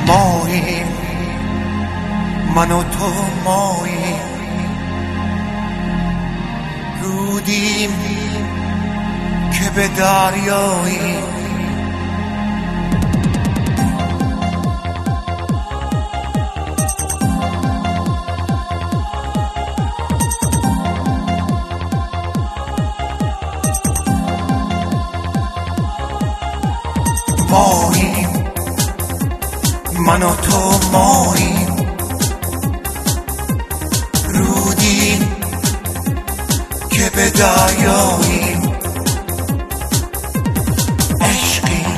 ماییم، من و تو ماییم، رودیم که به دریاییم. ماییم، من و تو ماییم، رودیم که به دریاییم. عشقیم،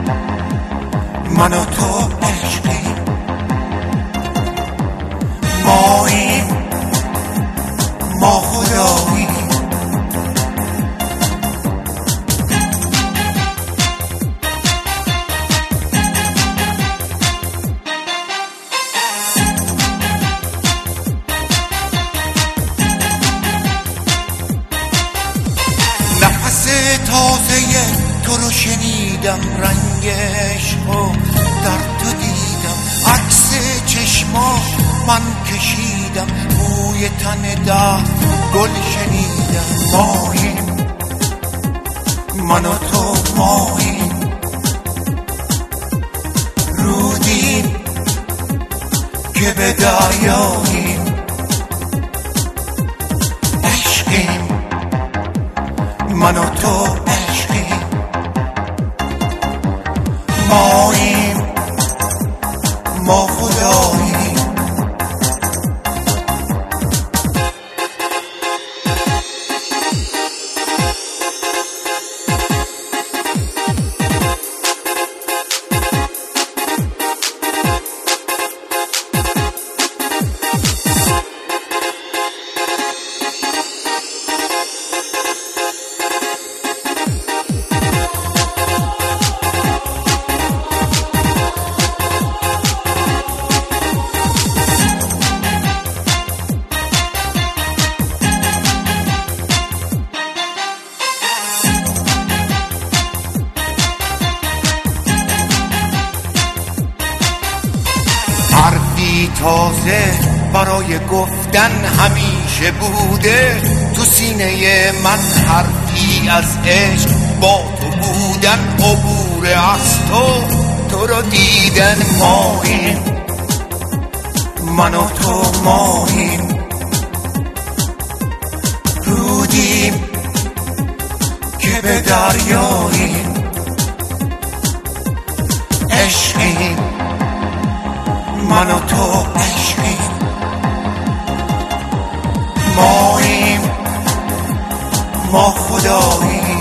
من و تو عشقیم، ماییم، ما خداییم. تازه تو رو شنیدم، رنگش رو در تو دیدم، عکس چشما من کشیدم، بوی تن در گل شنیدم. ماییم، من و تو ماییم، رودیم که به دریاییم. عشقیم، من و تو عشقیم، ماییم، ما خداییم. حرفی تازه برای گفتن همیشه بوده تو سینه من، حرفی از عشق با تو بودن، عبور از تو رو دیدن. ماییم، من و تو ماییم، رودیم که به دریاییم. عشقیم، من و تو عشقیم، ماییم، ما خداییم.